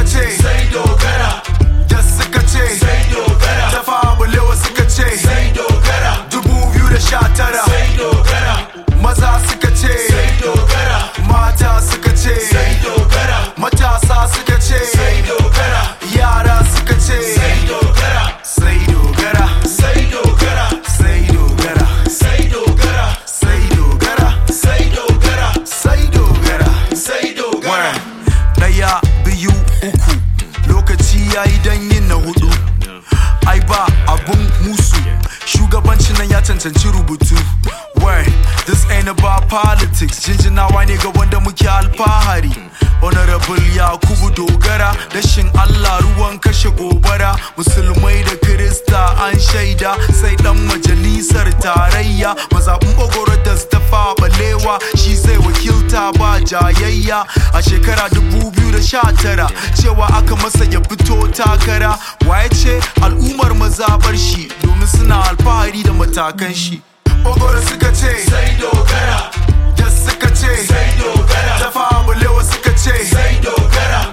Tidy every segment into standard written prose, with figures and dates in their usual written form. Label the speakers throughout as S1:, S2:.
S1: ce sai dogara, da suka ce sai dogara, Tafawa Balewa suka ce sai dogara, 2019 sai dogara, maza suka ce sai dogara, mata suka ce sai dogara, matasa suka ce sai dogara, yara suka ce sai dogara, sai dogara, sai dogara, sai dogara, sai dogara, sai dogara, sai dogara, sai dogara, sai dogara. Daya, biyu, uku, lokaci yayi dan yin na hudu. Ai ba abun musu, shugabancin nan ya cancanci rubutu. Word, this ain't about politics, jinjinawa ne ga wanda muke alfahari. Honorable Yakubu Dogara, dashin Allah ruwan kashe gobara. Musulmai da Kirista an shaida, sai dan majalisar tarayya. Mazaɓin Ogoro da Tafawa Balewa, shi zai wakilta ba jayayya. A shekara 2019 cewa aka masa ya fito takara. Waye ce al'ummar mazaɓar shi, domin suna alfahari da matakan shi. Ogoro suka ce sai dogara, da suka ce sai dogara, Tafawa Balewa suka ce sai dogara,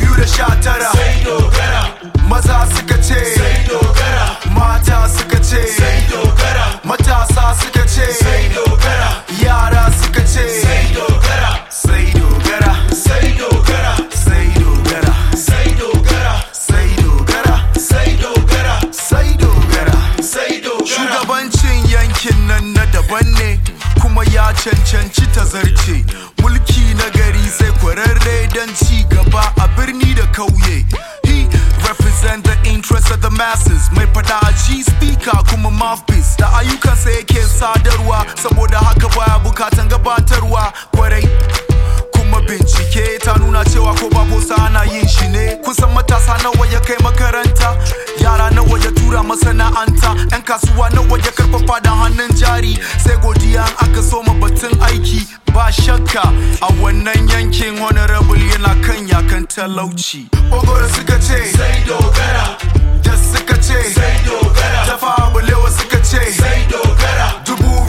S1: 2019 sai dogara, maza suka ce sai dogara, mata suka ce sai dogara, matasa suka ce sai dogara, yara suka ce sai dogara, sai dogara, sai dogara, sai dogara, sai dogara, sai dogara, sai dogara, sai dogara, sai dogara. Shugabancin yankin nan na daban ne, kuma ya cancanci tazarce. Mulki na gari sai kwararre don ci gaba a birni da kauye. He represent the interests of the masses, mai fada a G speaker kuma mouthpiece. Da ayyukansa yake sadarwa, saboda haka baya bukatan gabatarwa kwarai. Kuma bincike ta nuna cewa ko babu ana yin shi ne. Kusan matasa nawa ya kai makaranta, yara nawa ya tura masana'anta, 'yan kasuwa nawa ya karfafa da hannun jari. Sai godiya aka soma batun aiki, ba shakka a wannan yankin honorable yana kan yakan talauci. Ogoro suka ce sai dogara, da suka ce sai dogara, Tafawa Balewa suka ce sai dogara,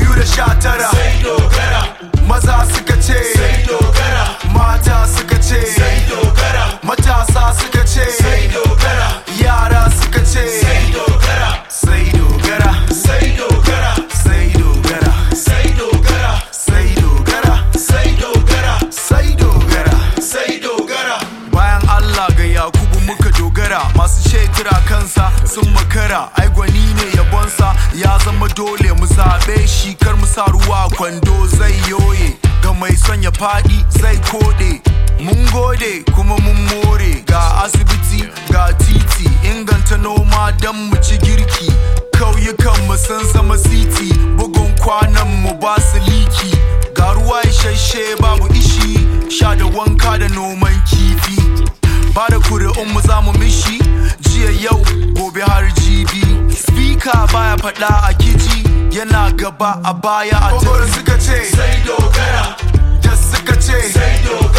S1: 2019 sai dogara, maza suka ce sai dogara, mata suka ce sai dogara, matasa suka ce sai dogara, yara suka ce sai dogara, sai dogara, sai dogara, sai dogara, sai dogara, sai dogara, sai dogara, sai dogara, sai dogara. Bayan Allah ga Yakubu muka dogara, masu shaitira kansa sun makara. Ai gwani ne yabonsa ya zama dole mu zaɓe shi, kar mu sa ruwa kwando zai yoye. Ga mai son ya faɗi zai koɗe. Mun gode kuma mun more, ga asibiti ga titi, inganta noma don mu ci girki. Kauyukan mu sun zama siti, bugun kwanan mu ba su liki. Ga ruwa isasshe babu ishi, sha da wanka da noman kifi. Ba da kuri'un mu za mu mishi, jiya yau gobe har jibi. Speaker baya faɗa a kiji, yana gaba a baya a Ogoro suka ce sai dogara, da suka ce sai dogara.